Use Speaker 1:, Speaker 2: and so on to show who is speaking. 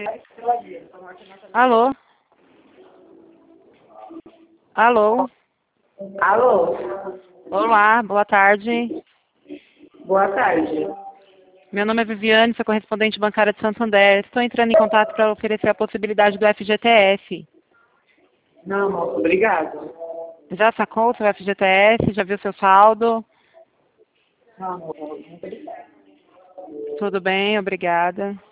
Speaker 1: Alô? Alô?
Speaker 2: Alô?
Speaker 1: Olá, boa tarde.
Speaker 2: Boa tarde.
Speaker 1: Meu nome é Viviane, sou correspondente bancária de Santander. Estou entrando em contato para oferecer a possibilidade do FGTS.
Speaker 2: Não, moço, obrigado.
Speaker 1: Já sacou o seu FGTS? Já viu seu saldo?
Speaker 2: Não, moço, muito obrigado.
Speaker 1: Tudo bem, obrigada.